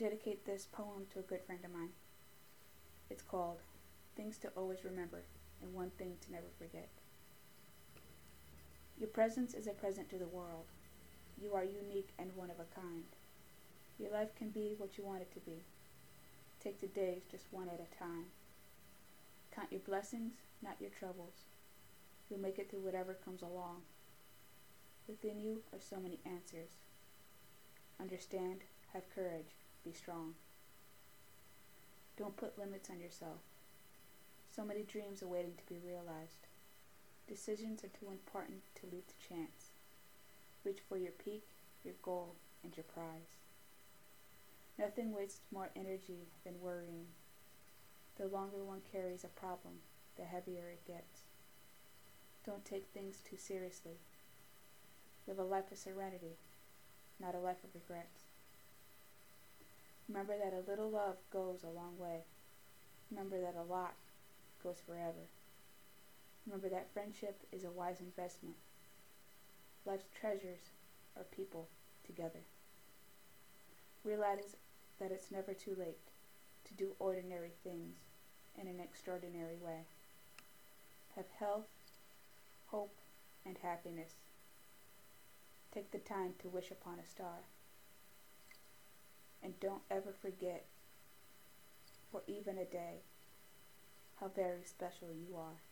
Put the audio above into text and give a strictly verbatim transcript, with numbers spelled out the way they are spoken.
dedicate this poem to a good friend of mine. It's called Things to Always Remember and One Thing to Never Forget. Your presence is a present to the world. You are unique and one of a kind. Your life can be what you want it to be. Take the days just one at a time. Count your blessings, not your troubles. You'll make it through whatever comes along. Within you are so many answers. Understand, have courage, be strong. Don't put limits on yourself. So many dreams are waiting to be realized. Decisions are too important to leave to chance. Reach for your peak, your goal, and your prize. Nothing wastes more energy than worrying. The longer one carries a problem, the heavier it gets. Don't take things too seriously. Live a life of serenity, not a life of regrets. Remember that a little love goes a long way. Remember that a lot goes forever. Remember that friendship is a wise investment. Life's treasures are people together. Realize that it's never too late to do ordinary things in an extraordinary way. Have health, hope, and happiness. Take the time to wish upon a star. And don't ever forget, for even a day, how very special you are.